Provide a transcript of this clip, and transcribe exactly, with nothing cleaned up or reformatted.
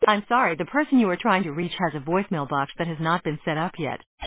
I'm sorry, the person you are trying to reach has a voicemail box that has not been set up yet.